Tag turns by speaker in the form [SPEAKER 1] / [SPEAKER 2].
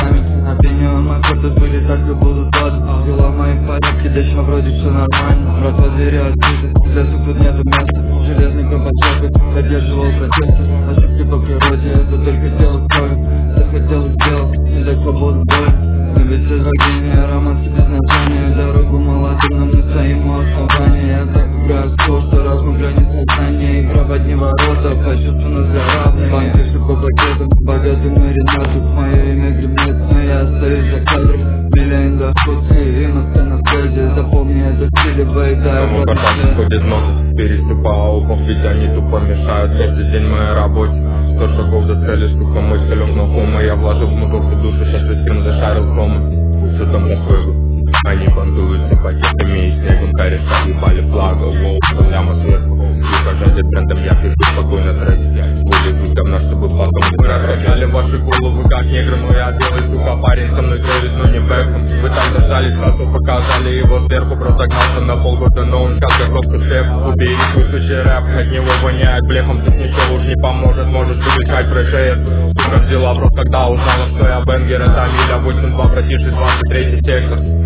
[SPEAKER 1] память. Опьянён аккорды были, так и будут годы. Дела мои в порядке, да ещё вроде все нормально. Братва, двери открыты, для сук тут нету места. Железный кабачок поддерживал протесты. Ошибки по природе, это только дело крови. Захотел и сделал, не дай свободу боль. Но ведь это гения, романсы без названия. Дорогу молодым, но мы стоим у основания. Я так играю в то, что разум гранит сознания. Игра в одни ворота, почувствуй нас для равных. Банкирши по пакетам, богатый маринад. Мое имя гремит, но я остаюсь за кадром. Миллион доход, и на связи. Запомни это в стиле бейда.
[SPEAKER 2] Кому картавцы ходит ноты, переступал упав, ведь они тупо мешают. Каждый день моей работе 100 шагов до цели, штука мыслям, но хума. Я вложил в мотор душу, сейчас весь фильм зашарил кома. Что там такое? Они бандуются пакетами и снегом, кореша ебали флага. Воу, прямо сверху, ухожать за трендом, я пишу спокойно трек. Более быть говна, чтобы потом не пророжали ваши головы как негры. Но я белый, сука, парень, со мной Дэвид, но не Бэкхэм. Вы так зажались, сразу показали его сверху. Просто гнался на полгода, но он как готовка шеф. Убери свой сучий рэп, от него воняет блефом. Тут ничего уж не поможет, можешь выключать фрешеер. Сука взяла просто когда узнала, что я бенгер. Это миля 8-2, братиши, 23-й сектор.